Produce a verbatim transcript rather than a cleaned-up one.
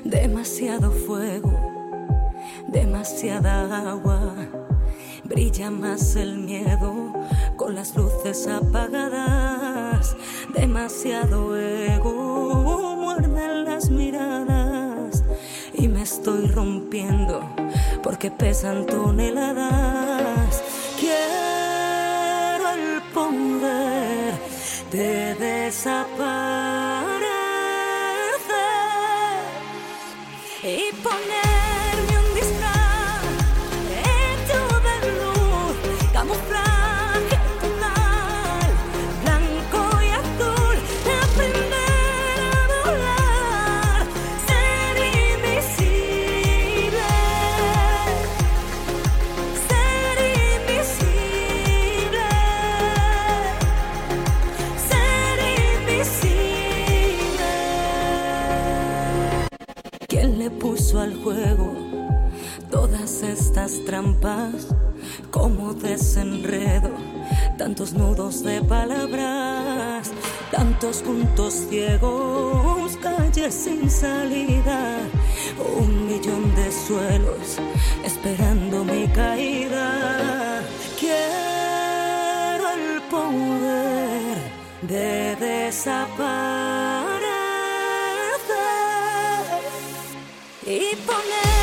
Demasiado fuego, demasiada agua. Brilla más el miedo con las luces apagadas. Demasiado ego, muerden las miradas. Y me estoy rompiendo porque pesan toneladas. Quiero el poder de desaparecer y ponerme un disfraz hecho de luz, camuflaje total, blanco y azul, la primera a volar, ser invisible, ser invisible, ser invisible. ¿Quién le puso al juego todas estas trampas? Como desenredo, tantos nudos de palabras, tantos puntos ciegos, calles sin salida, un millón de suelos esperando mi caída. Quiero el poder de desaparecer y poner